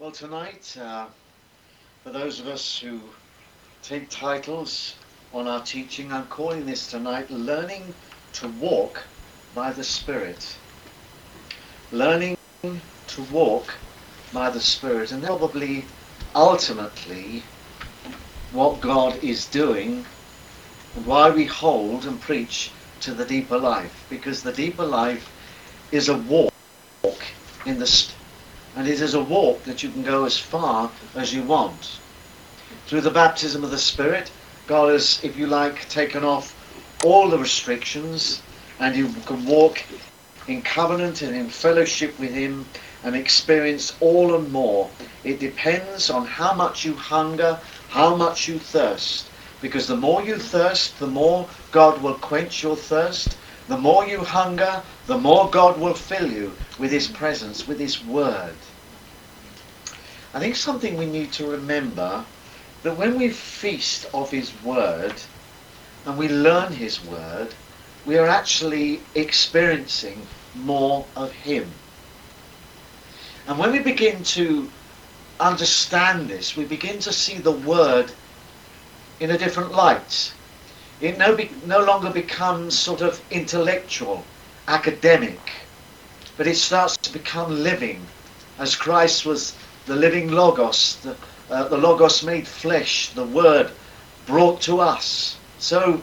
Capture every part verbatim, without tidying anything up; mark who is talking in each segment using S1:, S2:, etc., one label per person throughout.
S1: Well, tonight, uh, for those of us who take titles on our teaching, I'm calling this tonight Learning to Walk by the Spirit. Learning to walk by the Spirit. And probably, ultimately, what God is doing and why we hold and preach to the deeper life. Because the deeper life is a walk in the Spirit. And it is a walk that you can go as far as you want. Through the baptism of the Spirit, God has, if you like, taken off all the restrictions, and you can walk in covenant and in fellowship with Him and experience all and more. It depends on how much you hunger, how much you thirst. Because the more you thirst, the more God will quench your thirst. The more you hunger, the more God will fill you with His presence, with His Word. I think something we need to remember, that when we feast of His Word and we learn His Word, we are actually experiencing more of Him. And when we begin to understand this, we begin to see the Word in a different light. It no, be, no longer becomes sort of intellectual, academic, but it starts to become living, as Christ was the living Logos, the, uh, the Logos made flesh, the Word brought to us. So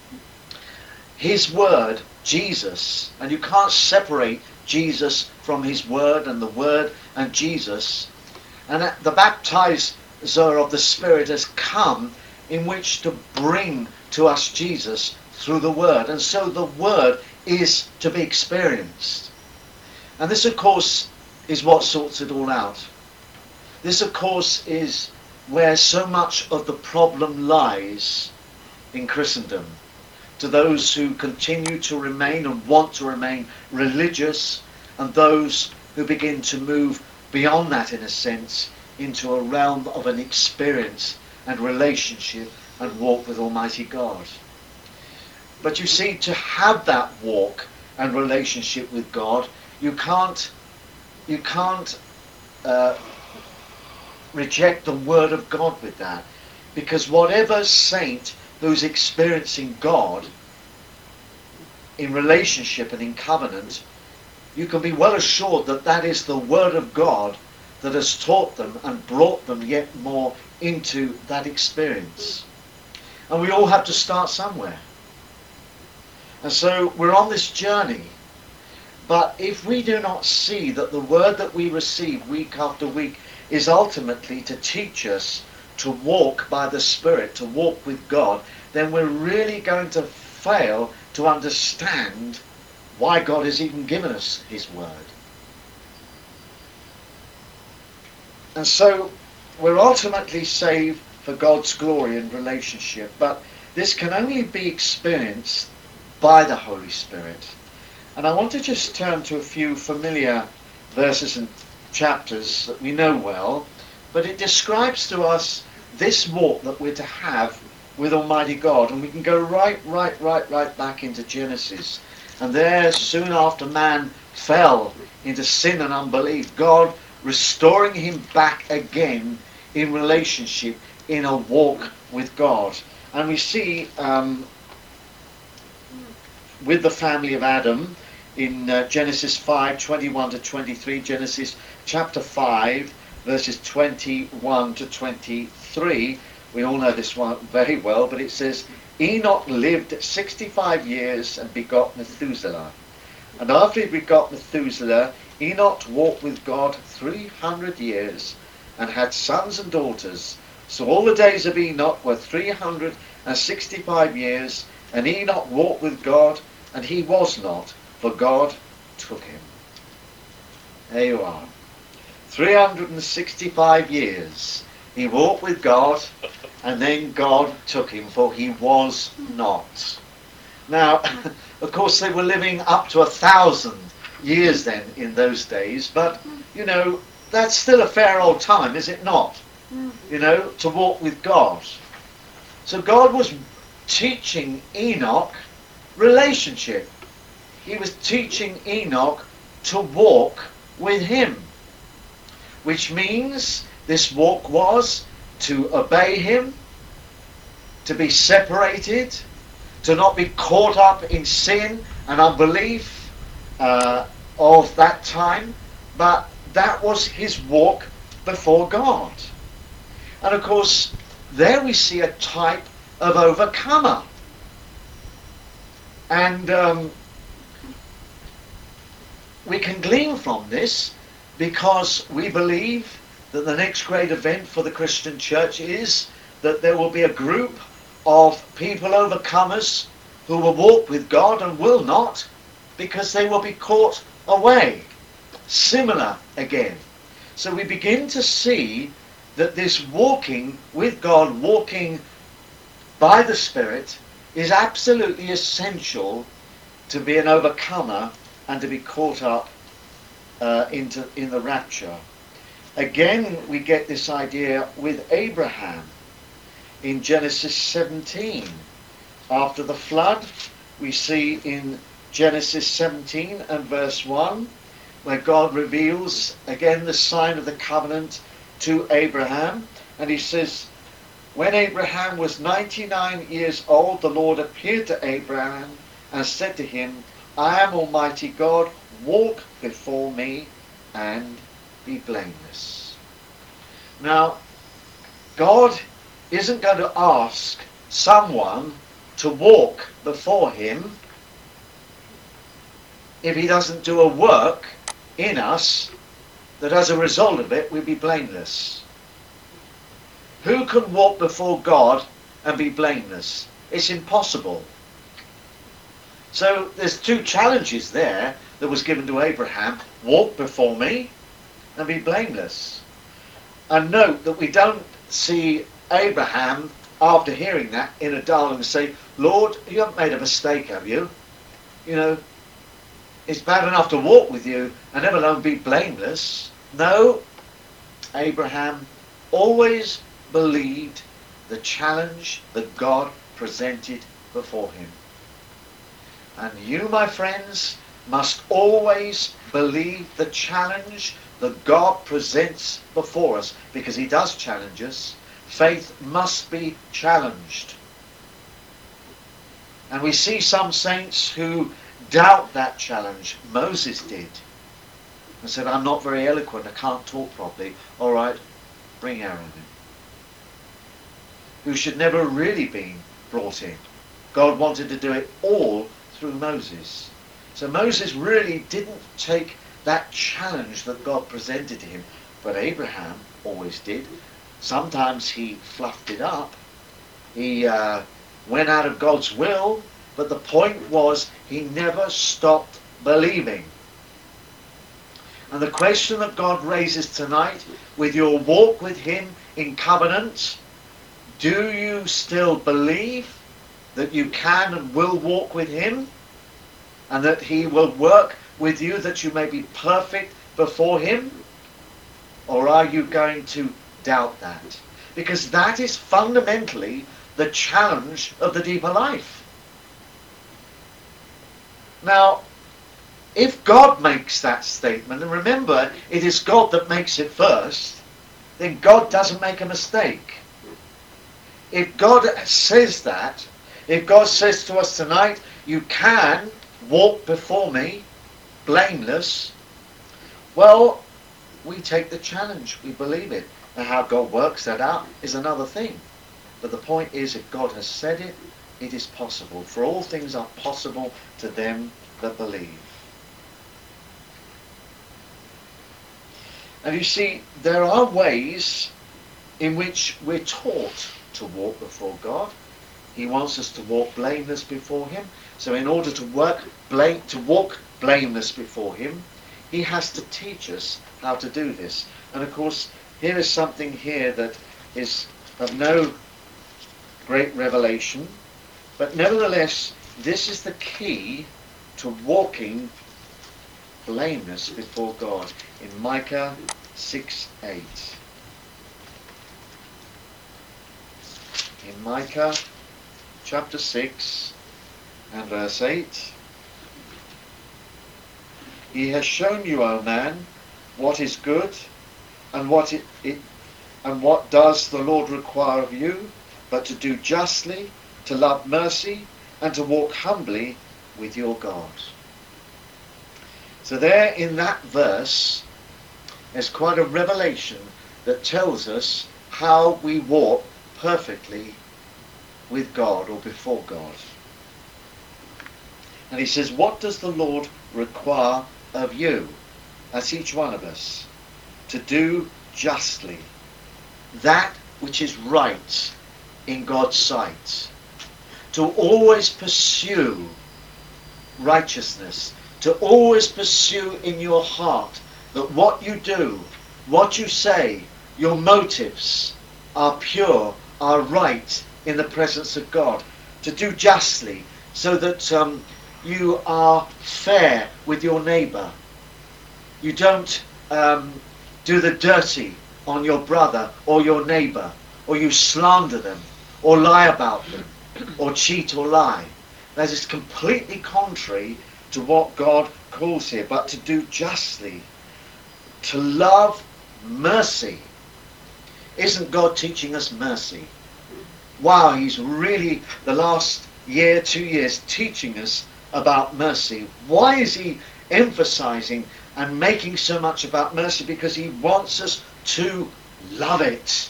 S1: His Word, Jesus, and you can't separate Jesus from His Word, and the Word and Jesus. And the baptizer of the Spirit has come in which to bring to us Jesus through the Word. And so the Word is to be experienced. And this, of course, is what sorts it all out. This, of course, is where so much of the problem lies in Christendom. To those who continue to remain and want to remain religious, and those who begin to move beyond that, in a sense, into a realm of an experience and relationship and walk with Almighty God. But you see, to have that walk and relationship with God, you can't you can't uh, reject the Word of God with that, because whatever saint who's experiencing God in relationship and in covenant, you can be well assured that that is the Word of God that has taught them and brought them yet more into that experience. And we all have to start somewhere. And so we're on this journey. But if we do not see that the Word that we receive week after week is ultimately to teach us to walk by the Spirit, to walk with God, then we're really going to fail to understand why God has even given us His Word. And so we're ultimately saved for God's glory and relationship, but this can only be experienced by the Holy Spirit. And I want to just turn to a few familiar verses and chapters that we know well, but it describes to us this walk that we're to have with Almighty God. And we can go right, right, right, right back into Genesis. And there, soon after man fell into sin and unbelief, God restoring him back again in relationship, in a walk with God. And we see um, with the family of Adam in uh, Genesis five, twenty-one to twenty-three, Genesis chapter five, verses twenty-one to twenty-three. We all know this one very well, but it says, Enoch lived sixty-five years and begot Methuselah. And after he begot Methuselah, Enoch walked with God three hundred years and had sons and daughters. So all the days of Enoch were three hundred sixty-five years, and Enoch walked with God, and he was not, for God took him. There you are. three hundred sixty-five years he walked with God, and then God took him, for he was not. Now, of course, they were living up to a thousand years then in those days, but, you know, that's still a fair old time, is it not? You know, to walk with God. So God was teaching Enoch relationship. He was teaching Enoch to walk with him. which means this walk was to obey him, to be separated, to not be caught up in sin and unbelief uh, of that time, but that was his walk before God. And of course, there we see a type of overcomer. And um, we can glean from this, because we believe that the next great event for the Christian church is that there will be a group of people overcomers who will walk with God and will not, because they will be caught away. Similar again. So we begin to see that this walking with God, walking by the Spirit, is absolutely essential to be an overcomer and to be caught up uh, into in the rapture. Again, we get this idea with Abraham in Genesis seventeen. After the flood, we see in Genesis seventeen and verse one, where God reveals again the sign of the covenant to Abraham, and he says, when Abraham was ninety-nine years old, the Lord appeared to Abraham and said to him, I am Almighty God, walk before me and be blameless. Now, God isn't going to ask someone to walk before him if he doesn't do a work in us that as a result of it we'll be blameless. Who can walk before God and be blameless? It's impossible. So there's two challenges there that was given to Abraham. Walk before me and be blameless. And note that we don't see Abraham, after hearing that, in a dialogue say, Lord, you haven't made a mistake, have you? You know, it's bad enough to walk with you and never alone be blameless. No, Abraham always believed the challenge that God presented before him. And you, my friends, must always believe the challenge that God presents before us, because he does challenge us. Faith must be challenged. And we see some saints who doubt that challenge. Moses did. And said, I'm not very eloquent, I can't talk properly. All right, bring Aaron in. Who should never really been brought in. God wanted to do it all through Moses. So Moses really didn't take that challenge that God presented to him. But Abraham always did. Sometimes he fluffed it up. He uh, went out of God's will. But the point was, he never stopped believing. And the question that God raises tonight, with your walk with him in covenant, do you still believe that you can and will walk with him, and that he will work with you that you may be perfect before him? Or are you going to doubt that? Because that is fundamentally the challenge of the deeper life. Now, if God makes that statement, and remember, it is God that makes it first, then God doesn't make a mistake. If God says that, if God says to us tonight, you can walk before me blameless, well, we take the challenge, we believe it. Now how God works that out is another thing. But the point is, if God has said it, it is possible. For all things are possible to them that believe. And you see, there are ways in which we're taught to walk before God. He wants us to walk blameless before him. So in order to work blame, to walk blameless before him, he has to teach us how to do this. And of course, here is something here that is of no great revelation, but nevertheless, this is the key to walking blameless before God. In Micah six eight. In Micah chapter six and verse eight. He has shown you, O man, what is good. And what it, it and what does the Lord require of you but to do justly, to love mercy, and to walk humbly with your God. So there in that verse, there's quite a revelation that tells us how we walk perfectly with God or before God. And he says, what does the Lord require of you? That's each one of us. To do justly, that which is right in God's sight. To always pursue righteousness. To always pursue in your heart that what you do, what you say, your motives are pure, are right in the presence of God. To do justly, so that um, you are fair with your neighbour. You don't um, do the dirty on your brother or your neighbour, or you slander them, or lie about them, or cheat or lie. That is completely contrary to what God calls here, but to do justly, to love mercy. Isn't God teaching us mercy? Wow, he's really, the last year, two years, teaching us about mercy. Why is he emphasizing and making so much about mercy? Because he wants us to love it.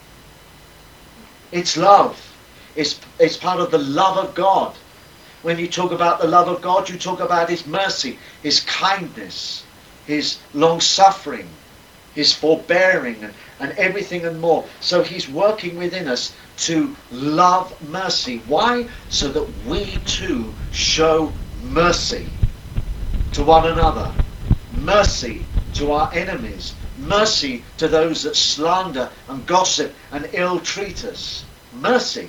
S1: It's love. It's, it's part of the love of God. When you talk about the love of God, you talk about his mercy, his kindness, his long-suffering, his forbearing, and, and everything and more. So he's working within us to love mercy. Why? So that we too show mercy to one another, mercy to our enemies, mercy to those that slander and gossip and ill-treat us. Mercy.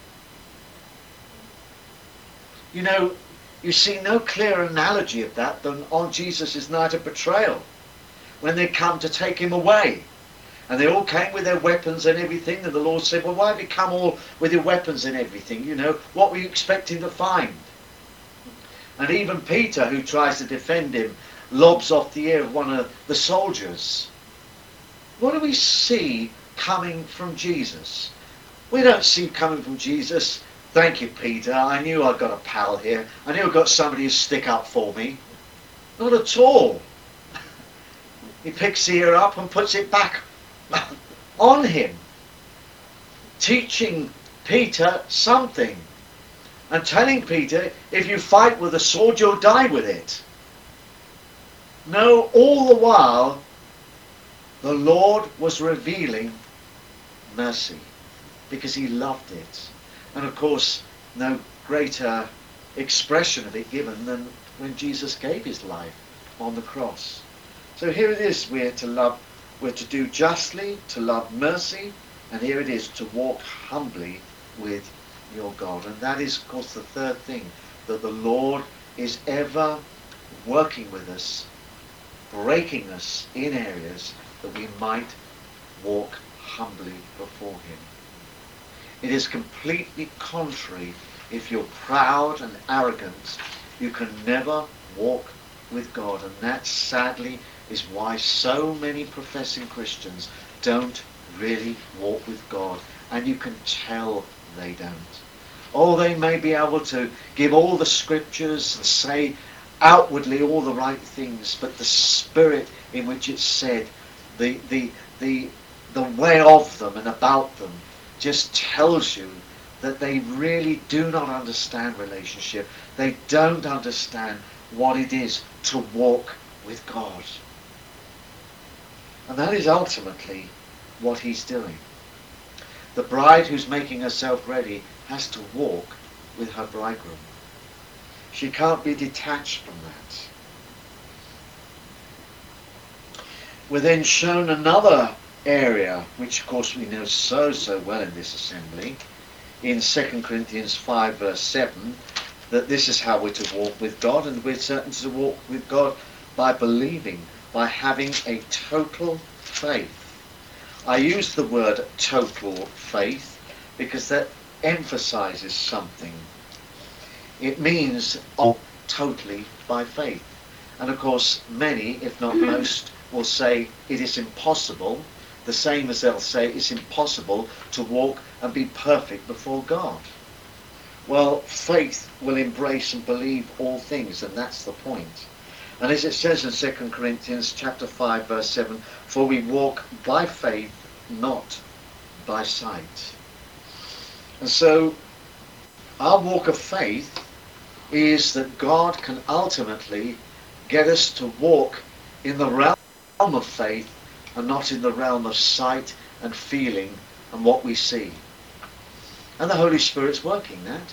S1: You know, you see no clearer analogy of that than on Jesus' night of betrayal, when they come to take him away. And they all came with their weapons and everything, and the Lord said, well, why have you come all with your weapons and everything? You know, what were you expecting to find? And even Peter, who tries to defend him, lobs off the ear of one of the soldiers. What do we see coming from Jesus? We don't see coming from Jesus, thank you, Peter, I knew I'd got a pal here. I knew I'd got somebody to stick up for me. Not at all. He picks the ear up and puts it back on him, teaching Peter something and telling Peter, if you fight with a sword, you'll die with it. No, all the while, the Lord was revealing mercy because he loved it. And of course, no greater expression of it given than when Jesus gave his life on the cross. So here it is, we're to love, we're to do justly, to love mercy, and here it is, to walk humbly with your God. And that is, of course, the third thing, that the Lord is ever working with us, breaking us in areas that we might walk humbly before him. It is completely contrary. If you're proud and arrogant, you can never walk with God. And that, sadly, is why so many professing Christians don't really walk with God. And you can tell they don't. Oh, they may be able to give all the scriptures and say outwardly all the right things, but the spirit in which it's said, the the the the way of them and about them, just tells you that they really do not understand relationship. They don't understand what it is to walk with God. And that is ultimately what he's doing. The bride who's making herself ready has to walk with her bridegroom. She can't be detached from that. We're then shown another area, which of course we know so, so well in this assembly, in Second Corinthians five verse seven, that this is how we're to walk with God, and we're certain to walk with God by believing, by having a total faith. I use the word total faith because that emphasizes something. It means oh, totally by faith. And of course many, if not most, will say it is impossible, the same as they'll say it's impossible to walk and be perfect before God. Well, faith will embrace and believe all things, and that's the point. And as it says in Second Corinthians chapter five verse seven, for we walk by faith, not by sight. And so our walk of faith is that God can ultimately get us to walk in the realm of faith and not in the realm of sight and feeling and what we see. And the Holy Spirit's working that.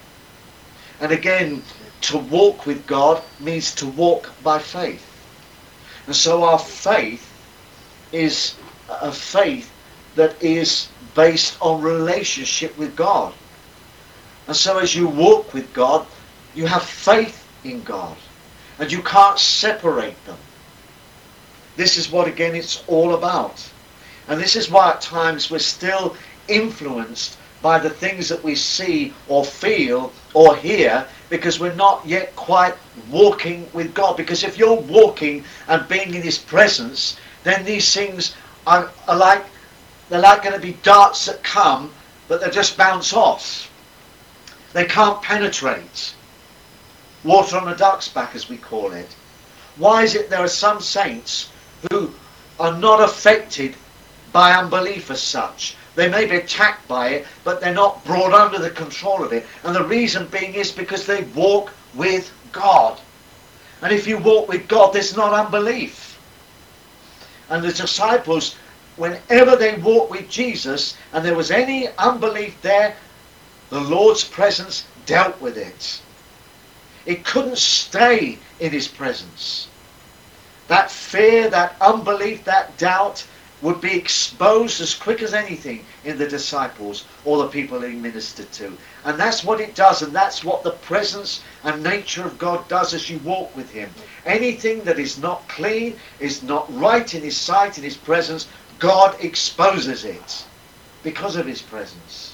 S1: And again, to walk with God means to walk by faith. And so our faith is a faith that is based on relationship with God. And so as you walk with God, you have faith in God. And you can't separate them. This is what, again, it's all about. And this is why at times we're still influenced by the things that we see or feel or hear, because we're not yet quite walking with God. Because if you're walking and being in His presence, then these things are, are like, they're like going to be darts that come, but they just bounce off. They can't penetrate. Water on a duck's back, as we call it. Why is it there are some saints who are not affected by unbelief as such? They may be attacked by it, but they're not brought under the control of it. And the reason being is because they walk with God. And if you walk with God, there's not unbelief. And the disciples, whenever they walked with Jesus and there was any unbelief there, the Lord's presence dealt with it. It couldn't stay in His presence. That fear, that unbelief, that doubt would be exposed as quick as anything in the disciples or the people He ministered to. And that's what it does, and that's what the presence and nature of God does as you walk with Him. Anything that is not clean, is not right in His sight, in His presence, God exposes it because of His presence.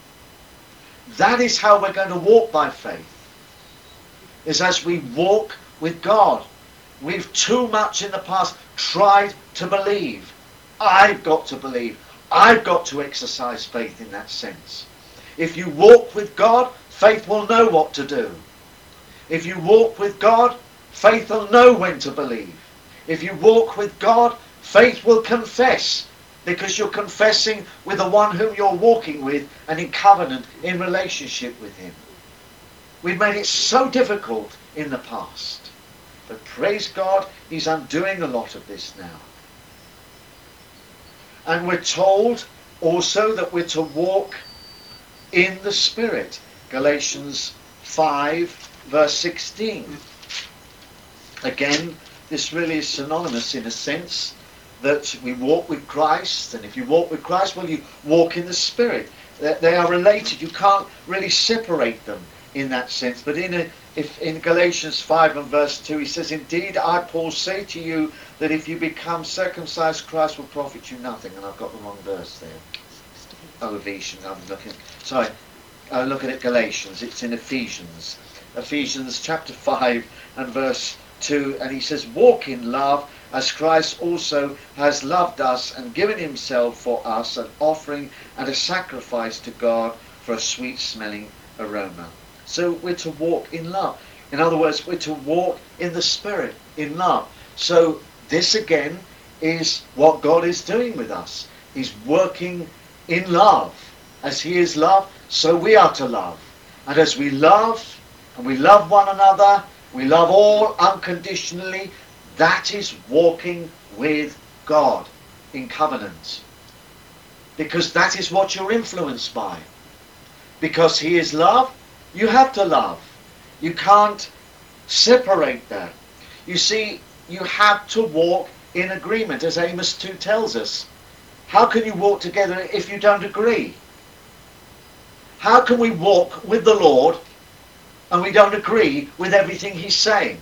S1: That is how we're going to walk by faith, is as we walk with God. We've too much in the past tried to believe. I've got to believe. I've got to exercise faith in that sense. If you walk with God, faith will know what to do. If you walk with God, faith will know when to believe. If you walk with God, faith will confess, because you're confessing with the one whom you're walking with and in covenant, in relationship with Him. We've made it so difficult in the past. But praise God, He's undoing a lot of this now. And we're told also that we're to walk in the Spirit. Galatians five verse sixteen. Again, this really is synonymous in a sense that we walk with Christ. And if you walk with Christ, well, you walk in the Spirit. They are related. You can't really separate them in that sense. But in a, if in Galatians five and verse two, he says, indeed, I, Paul, say to you that if you become circumcised, Christ will profit you nothing. And I've got the wrong verse there. Oh, Ephesians. I'm looking. Sorry. I'm looking at Galatians. It's in Ephesians. Ephesians chapter five and verse two. And he says, walk in love, as Christ also has loved us and given Himself for us, an offering and a sacrifice to God for a sweet-smelling aroma. So we're to walk in love. In other words, we're to walk in the Spirit, in love. So this again is what God is doing with us. He's working in love. As He is love, so we are to love. And as we love, and we love one another, we love all unconditionally, that is walking with God in covenant. Because that is what you're influenced by. Because He is love, you have to love. You can't separate that. You see, you have to walk in agreement, as Amos two tells us. How can you walk together if you don't agree? How can we walk with the Lord and we don't agree with everything He's saying?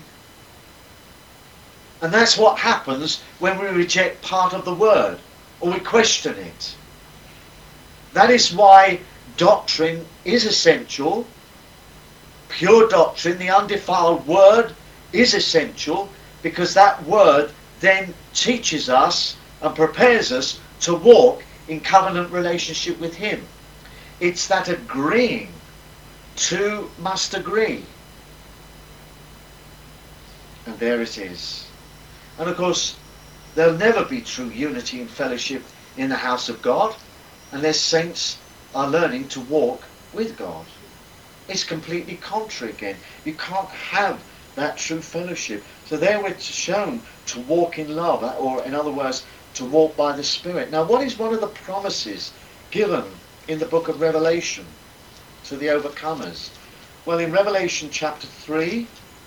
S1: And that's what happens when we reject part of the Word or we question it. That is why doctrine is essential. Pure doctrine, the undefiled Word, is essential, because that Word then teaches us and prepares us to walk in covenant relationship with him. It's that agreeing. Two must agree. And there it is. And of course, there'll never be true unity and fellowship in the house of God unless saints are learning to walk with God. It's completely contrary again. You can't have that true fellowship. So there we're shown to walk in love, or in other words, to walk by the Spirit. Now, what is one of the promises given in the book of Revelation to the overcomers? Well, in Revelation chapter three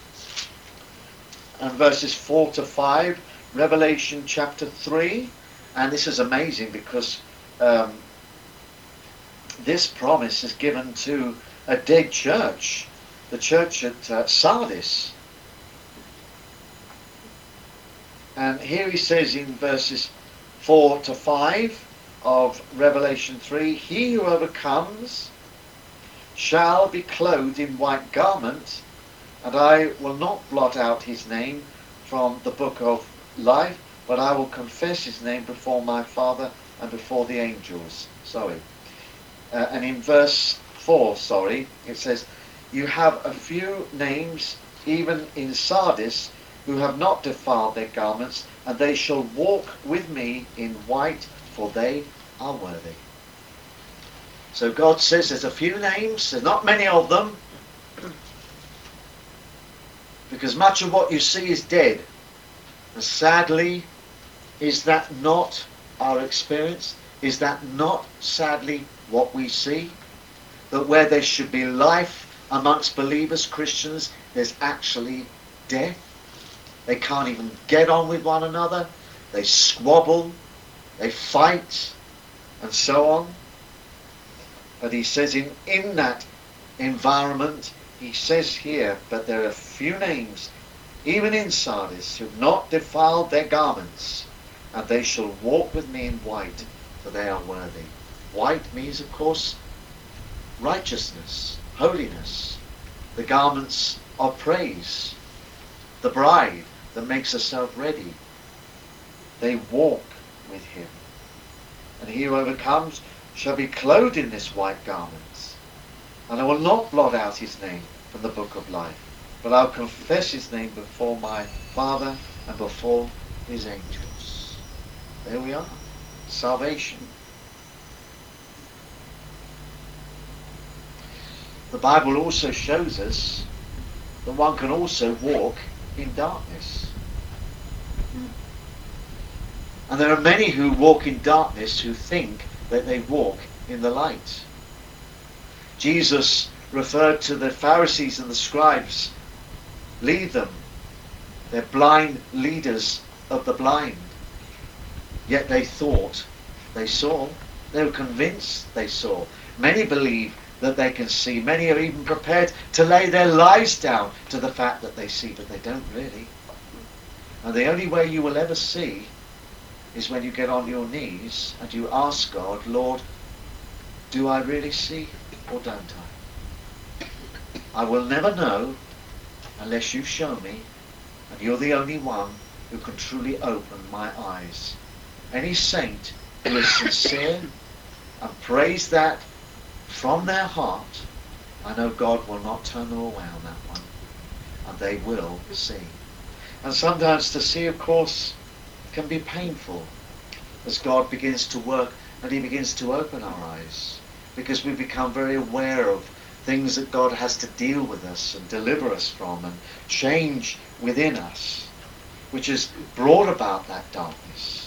S1: and verses four to five, Revelation chapter three, and this is amazing because um, this promise is given to a dead church, the church at uh, Sardis. And here he says in verses four to five of Revelation three, he who overcomes shall be clothed in white garments, and I will not blot out his name from the book of life, but I will confess his name before my Father and before the angels. Sorry. Uh, and in verse four, sorry, it says, you have a few names, even in Sardis, who have not defiled their garments, and they shall walk with me in white, for they are worthy. So God says there's a few names, there's not many of them, because much of what you see is dead. And sadly, is that not our experience? Is that not, sadly, what we see? That where there should be life amongst believers, Christians, there's actually death. They can't even get on with one another. They squabble, they fight, and so on. But he says in, in that environment, he says here, but there are few names, even in Sardis, who have not defiled their garments, and they shall walk with me in white, for they are worthy. White means, of course, righteousness, holiness, the garments of praise, the bride that makes herself ready. They walk with him. And he who overcomes shall be clothed in this white garment. And I will not blot out his name from the book of life, but I'll confess his name before my Father and before his angels. There we are. Salvation. The Bible also shows us that one can also walk in darkness. And there are many who walk in darkness who think that they walk in the light. Jesus referred to the Pharisees and the scribes. Lead them. They're blind leaders of the blind. Yet they thought they saw. They were convinced they saw. Many believe that they can see. Many are even prepared to lay their lives down to the fact that they see, but they don't really. And the only way you will ever see is when you get on your knees and you ask God, Lord, do I really see or don't I? I will never know unless you show me, and you're the only one who can truly open my eyes. Any saint who is sincere and prays that from their heart, I know God will not turn them away on that one, and they will see. And sometimes to see, of course, can be painful as God begins to work and he begins to open our eyes, because we become very aware of things that God has to deal with us and deliver us from and change within us, which has brought about that darkness.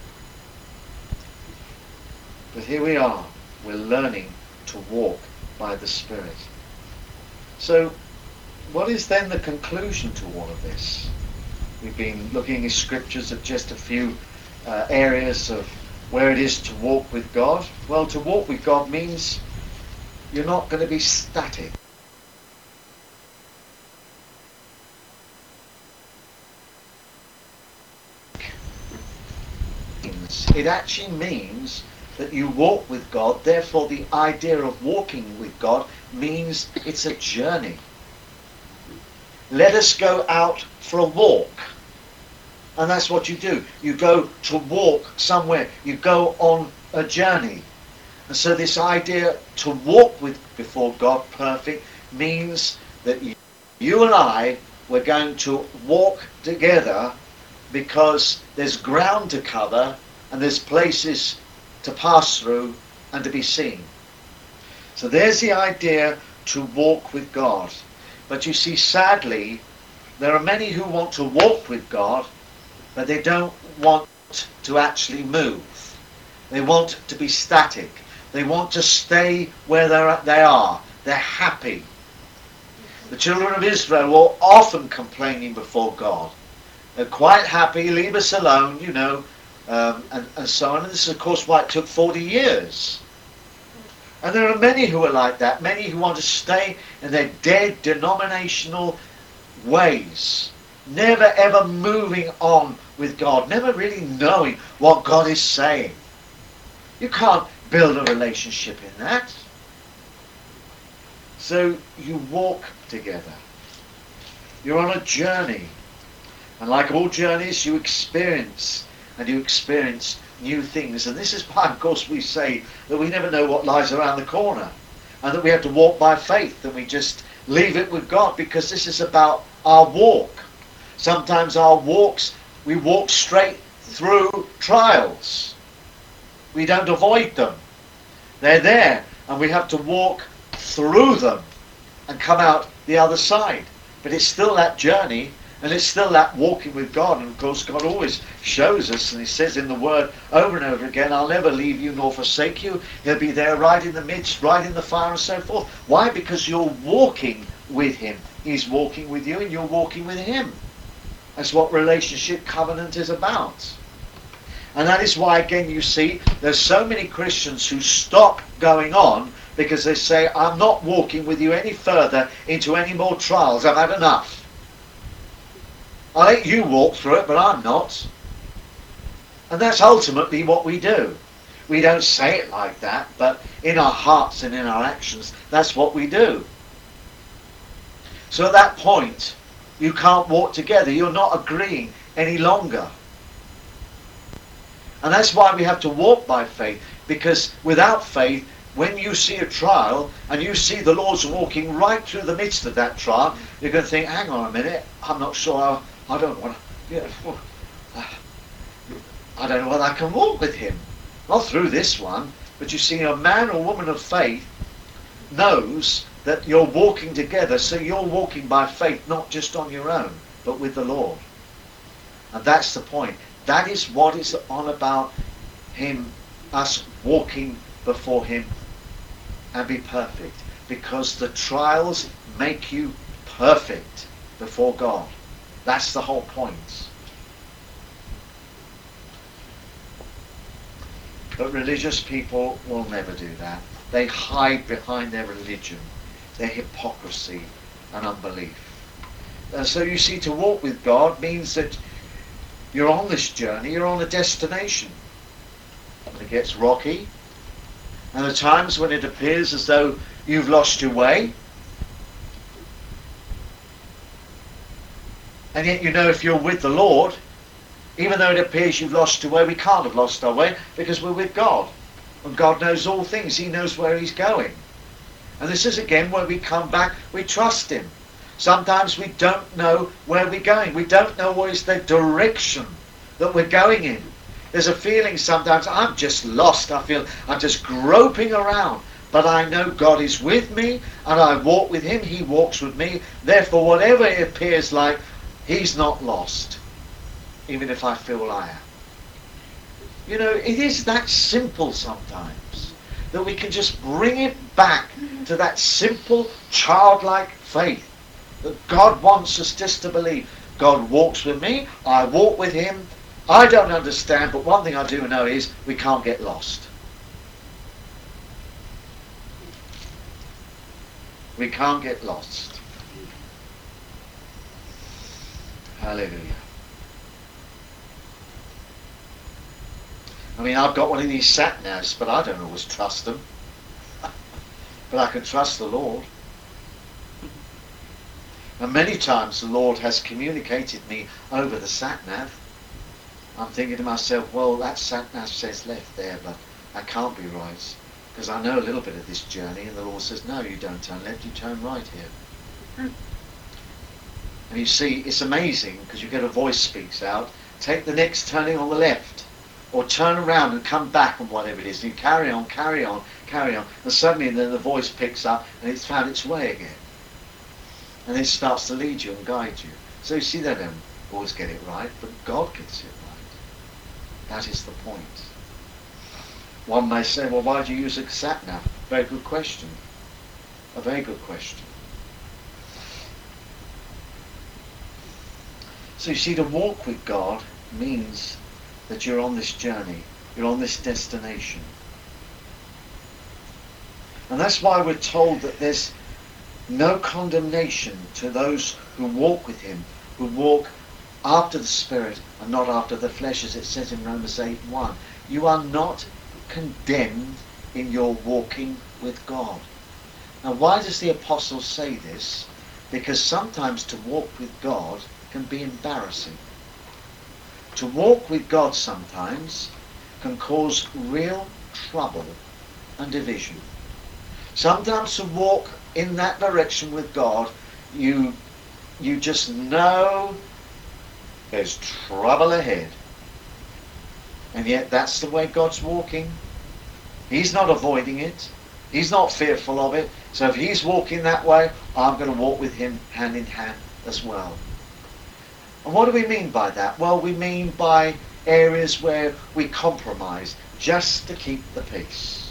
S1: But here we are, we're learning to walk by the Spirit. So what is then the conclusion to all of this? We've been looking at scriptures at just a few uh, areas of where it is to walk with God. Well, to walk with God means you're not going to be static. It actually means that you walk with God. Therefore, the idea of walking with God means it's a journey. Let us go out for a walk. And that's what you do. You go to walk somewhere. You go on a journey. And so this idea to walk with before God perfect means that you, you and I, we're going to walk together because there's ground to cover and there's places to pass through and to be seen. So there's the idea to walk with God. But you see, sadly, there are many who want to walk with God, but they don't want to actually move. They want to be static. They want to stay where they're, they are. They're happy. The children of Israel were often complaining before God. They're quite happy, leave us alone, you know, um, and, and so on. And this is, of course, why it took forty years. And there are many who are like that, many who want to stay in their dead denominational ways, never ever moving on with God, never really knowing what God is saying. You can't build a relationship in that. So you walk together. You're on a journey. And like all journeys, you experience, and you experience new things. And this is why, of course, we say that we never know what lies around the corner, and that we have to walk by faith, and we just leave it with God, because this is about our walk. Sometimes our walks, we walk straight through trials. We don't avoid them. They're there, and we have to walk through them and come out the other side. But it's still that journey, and it's still that walking with God. And of course, God always shows us, and he says in the word over and over again, I'll never leave you nor forsake you. He'll be there right in the midst, right in the fire, and so forth. Why? Because you're walking with him. He's walking with you, and you're walking with him. That's what relationship covenant is about. And that is why, again, you see, there's so many Christians who stop going on because they say, I'm not walking with you any further into any more trials. I've had enough. I'll let you walk through it, but I'm not. And that's ultimately what we do. We don't say it like that, but in our hearts and in our actions, that's what we do. So at that point, you can't walk together. You're not agreeing any longer. And that's why we have to walk by faith, because without faith, when you see a trial and you see the Lord's walking right through the midst of that trial, you're going to think, hang on a minute, I'm not sure, I, I don't want to, you know, I don't know whether I can walk with him. Not through this one, but you see, a man or woman of faith knows that you're walking together, so you're walking by faith, not just on your own, but with the Lord. And that's the point. That is what is on about him, us walking before him and be perfect. Because the trials make you perfect before God. That's the whole point. But religious people will never do that. They hide behind their religion, their hypocrisy and unbelief. And so you see, to walk with God means that you're on this journey, you're on a destination. And it gets rocky. And at times when it appears as though you've lost your way. And yet you know, if you're with the Lord, even though it appears you've lost your way, we can't have lost our way, because we're with God. And God knows all things. He knows where he's going. And this is again where we come back, we trust him. Sometimes we don't know where we're going. We don't know what is the direction that we're going in. There's a feeling sometimes, I'm just lost. I feel I'm just groping around. But I know God is with me, and I walk with him. He walks with me. Therefore, whatever it appears like, he's not lost, even if I feel I am. You know, it is that simple sometimes, that we can just bring it back to that simple, childlike faith that God wants us just to believe. God walks with me, I walk with him. I don't understand, but one thing I do know is we can't get lost. We can't get lost. Hallelujah. I mean, I've got one of these sat-navs, but I don't always trust them. But I can trust the Lord. And many times the Lord has communicated me over the sat-nav. I'm thinking to myself, well, that sat-nav says left there, but I can't be right, because I know a little bit of this journey, and the Lord says, no, you don't turn left, you turn right here. And you see, it's amazing, because you get a voice speaks out, take the next turning on the left, or turn around and come back, and whatever it is, and you carry on, carry on, carry on, and suddenly then the voice picks up, and it's found its way again. And it starts to lead you and guide you. So you see, they don't always get it right, but God gets it right. That is the point. One may say, well, why do you use a sat-nav? Very good question. A very good question. So you see, to walk with God means that you're on this journey. You're on this destination. And that's why we're told that there's no condemnation to those who walk with him, who walk after the Spirit and not after the flesh, as it says in Romans eight one. You are not condemned in your walking with God. Now, why does the apostle say this? Because sometimes to walk with God can be embarrassing. To walk with God sometimes can cause real trouble and division. Sometimes to walk in that direction with God, you you just know there's trouble ahead. And yet that's the way God's walking. He's not avoiding it. He's not fearful of it. So if he's walking that way, I'm going to walk with him hand in hand as well. And what do we mean by that? Well, we mean by areas where we compromise just to keep the peace,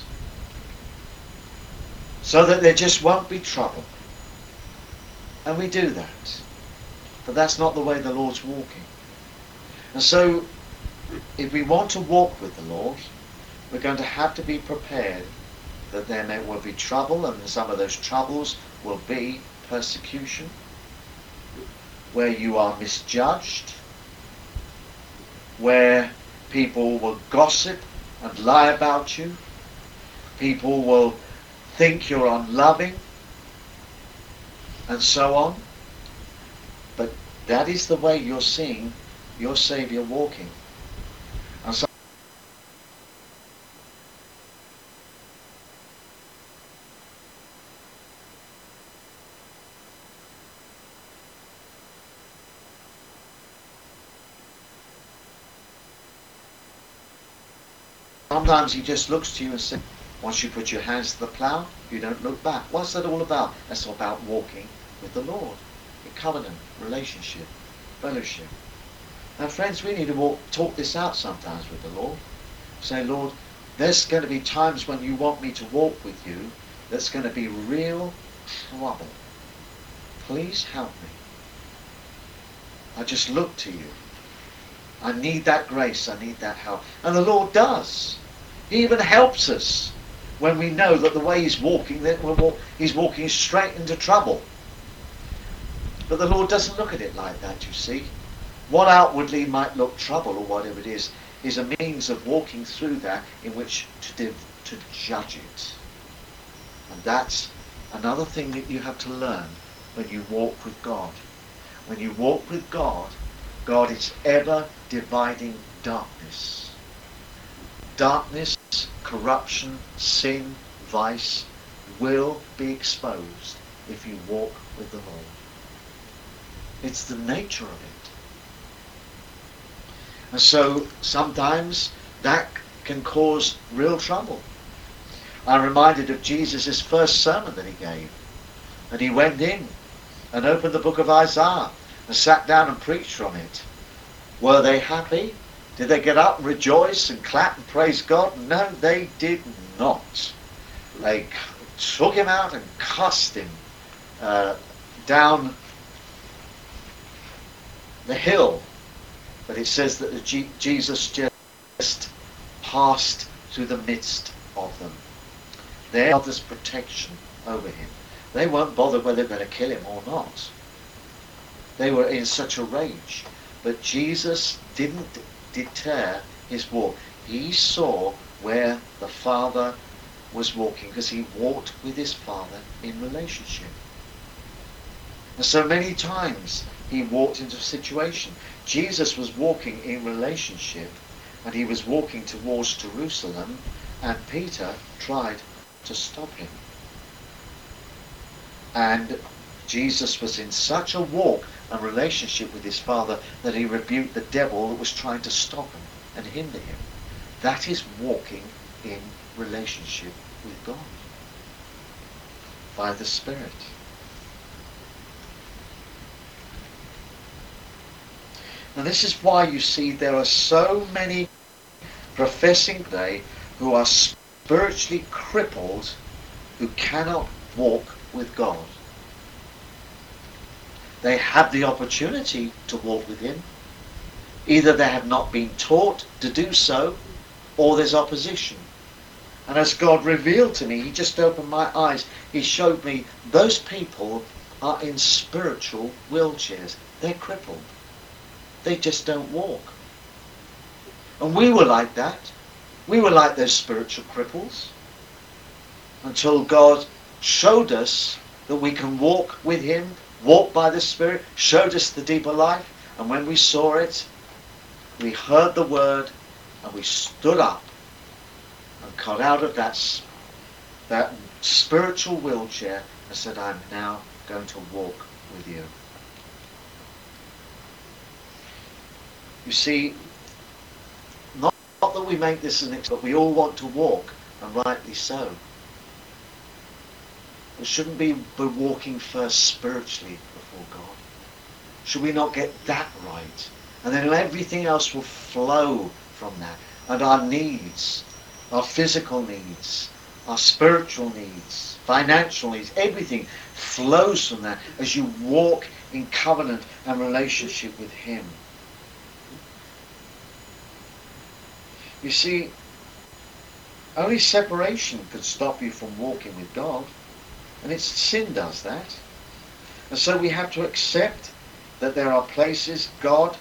S1: so that there just won't be trouble. And we do that. But that's not the way the Lord's walking. And so, if we want to walk with the Lord, we're going to have to be prepared that there may, will be trouble, and some of those troubles will be persecution, where you are misjudged, where people will gossip and lie about you, people will think you're unloving, and so on. But that is the way you're seeing your Saviour walking. And so sometimes he just looks to you and says, once you put your hands to the plough, you don't look back. What's that all about? That's all about walking with the Lord. In covenant, relationship, fellowship. Now friends, we need to walk, talk this out sometimes with the Lord. Say, Lord, there's going to be times when you want me to walk with you that's going to be real trouble. Please help me. I just look to you. I need that grace. I need that help. And the Lord does. He even helps us when we know that the way he's walking, that we're walk, he's walking straight into trouble. But the Lord doesn't look at it like that, you see. What outwardly might look trouble or whatever it is, is a means of walking through that in which to, div- to judge it. And that's another thing that you have to learn when you walk with God. When you walk with God, God is ever dividing darkness. Darkness, corruption, sin, vice will be exposed if you walk with the Lord. It's the nature of it. And so sometimes that can cause real trouble. I'm reminded of Jesus' first sermon that he gave. And he went in and opened the book of Isaiah and sat down and preached from it. Were they happy? Did they get up and rejoice and clap and praise God? No, they did not. They took him out and cast him uh, down the hill. But it says that the G- Jesus just passed through the midst of them. Their Father's protection over him. They weren't bothered whether they were going to kill him or not. They were in such a rage. But Jesus didn't deter his walk. He saw where the Father was walking, because he walked with his Father in relationship. And so many times he walked into a situation. Jesus was walking in relationship, and he was walking towards Jerusalem, and Peter tried to stop him. And Jesus was in such a walk and relationship with his Father that he rebuked the devil that was trying to stop him and hinder him. That is walking in relationship with God by the Spirit. And this is why you see there are so many professing today who are spiritually crippled, who cannot walk with God. They have the opportunity to walk with him. Either they have not been taught to do so, or there's opposition. And as God revealed to me, he just opened my eyes. He showed me those people are in spiritual wheelchairs. They're crippled. They just don't walk. And we were like that. We were like those spiritual cripples. Until God showed us that we can walk with him, walk by the Spirit, showed us the deeper life. And when we saw it, we heard the word, and we stood up and got out of that, that spiritual wheelchair and said, I'm now going to walk with you. You see, not, not that we make this an excuse, but we all want to walk, and rightly so. But shouldn't we be walking first spiritually before God? Should we not get that right? And then everything else will flow from that. And our needs, our physical needs, our spiritual needs, financial needs, everything flows from that as you walk in covenant and relationship with him. You see, only separation could stop you from walking with God. And it's sin does that. And so we have to accept that there are places God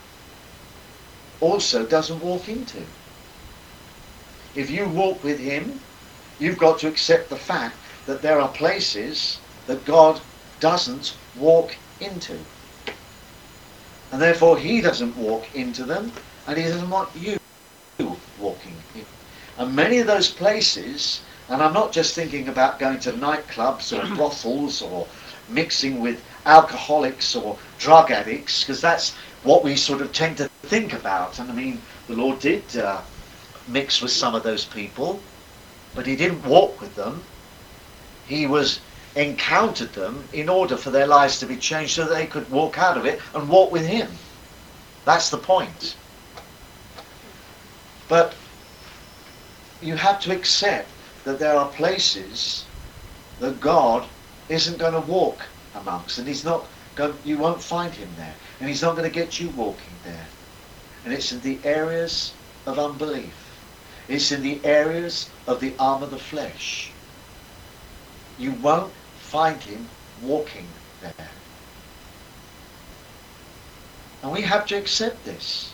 S1: also doesn't walk into. If you walk with him, you've got to accept the fact that there are places that God doesn't walk into. And therefore he doesn't walk into them, and he doesn't want you walking in. And many of those places, and I'm not just thinking about going to nightclubs or brothels or mixing with alcoholics or drug addicts, because that's what we sort of tend to think about. And I mean, the Lord did uh, mix with some of those people, but he didn't walk with them. He was encountered them in order for their lives to be changed so that they could walk out of it and walk with him. That's the point. But you have to accept that there are places that God isn't going to walk amongst, and he's not going, you won't find him there, and he's not going to get you walking there. And it's in the areas of unbelief. It's in the areas of the arm of the flesh. You won't find him walking there. And we have to accept this.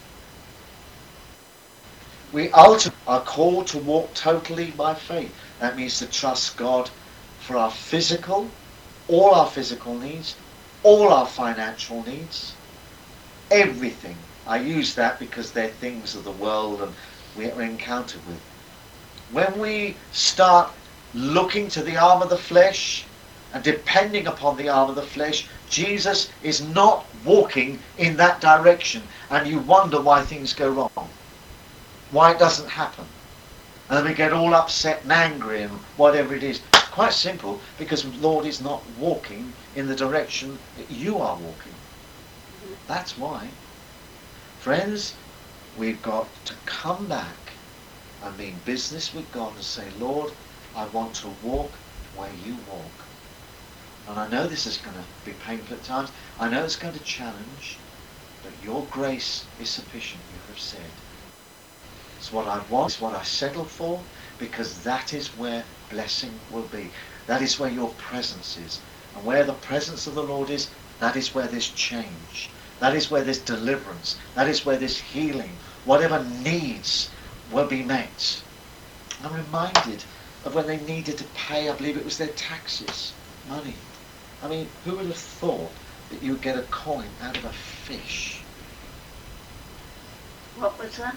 S1: We ultimately are called to walk totally by faith. That means to trust God for our physical, all our physical needs, all our financial needs, everything. I use that because they're things of the world and we're encountered with. When we start looking to the arm of the flesh and depending upon the arm of the flesh, Jesus is not walking in that direction, and you wonder why things go wrong. Why it doesn't happen. And then we get all upset and angry and whatever it is. Quite simple, because the Lord is not walking in the direction that you are walking. That's why. Friends, we've got to come back and be in business with God and say, Lord, I want to walk where you walk. And I know this is going to be painful at times. I know it's going to challenge, but your grace is sufficient, you have said. It's what I want, it's what I settle for, because that is where blessing will be. That is where your presence is. And where the presence of the Lord is, that is where there's change. That is where there's deliverance. That is where there's healing. Whatever needs will be met. I'm reminded of when they needed to pay, I believe it was their taxes, money. I mean, who would have thought that you would get a coin out of a fish?
S2: What was that?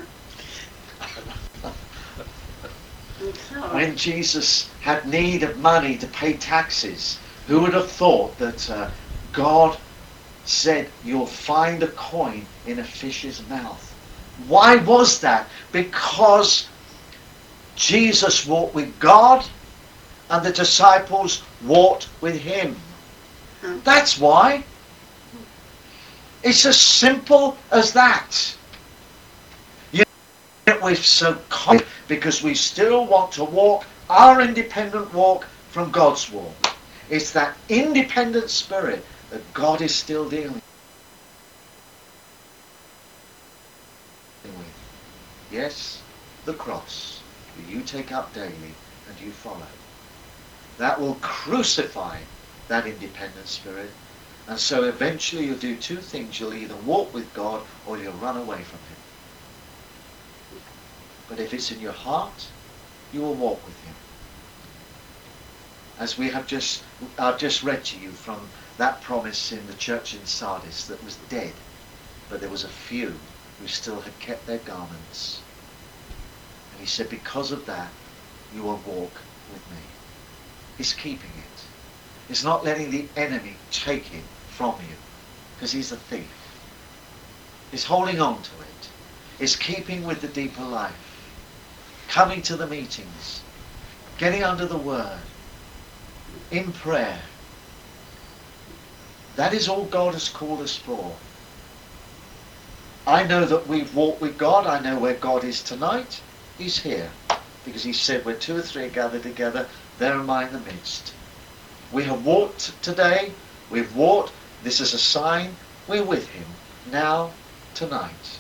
S2: I'm sorry.
S1: When Jesus had need of money to pay taxes, who would have thought that uh, God said you'll find a coin in a fish's mouth? Why was that? Because Jesus walked with God and the disciples walked with him.
S2: Hmm.
S1: That's why. It's as simple as that. Yet we're so confident because we still want to walk our independent walk from God's walk. It's that independent spirit that God is still dealing with. Yes, the cross that you take up daily and you follow. That will crucify that independent spirit. And so eventually you'll do two things. You'll either walk with God or you'll run away from him. But if it's in your heart, you will walk with him. As we have just, I've just read to you from that promise in the church in Sardis that was dead, but there was a few who still had kept their garments. And he said, because of that, you will walk with me. He's keeping it. He's not letting the enemy take it from you, because he's a thief. He's holding on to it. He's keeping with the deeper life. Coming to the meetings. Getting under the word. In prayer. That is all God has called us for. I know that we've walked with God. I know where God is tonight. He's here. Because he said, where two or three are gathered together, there am I in the midst. We have walked today. We've walked. This is a sign. We're with him. Now, tonight.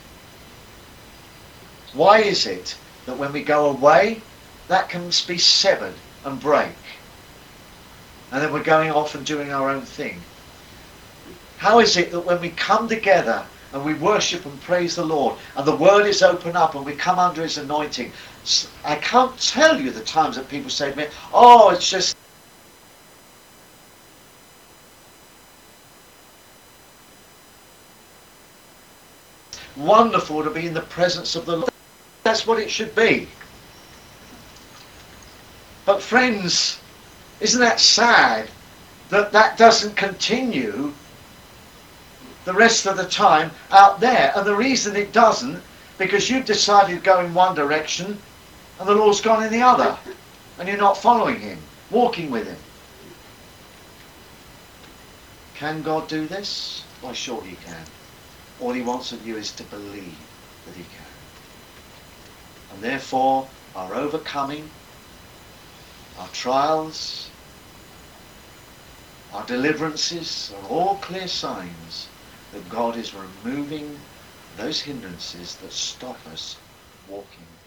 S1: Why is it that when we go away, that can be severed and break? And then we're going off and doing our own thing. How is it that when we come together and we worship and praise the Lord and the word is open up and we come under his anointing, I can't tell you the times that people say to me, oh, it's just wonderful to be in the presence of the Lord. That's what it should be. But friends, isn't that sad that that doesn't continue the rest of the time out there? And the reason it doesn't, because you've decided to go in one direction and the Lord's gone in the other. And you're not following him, walking with him. Can God do this? Why, sure he can. All he wants of you is to believe that he can. And therefore, our overcoming, our trials, our deliverances are all clear signs that God is removing those hindrances that stop us walking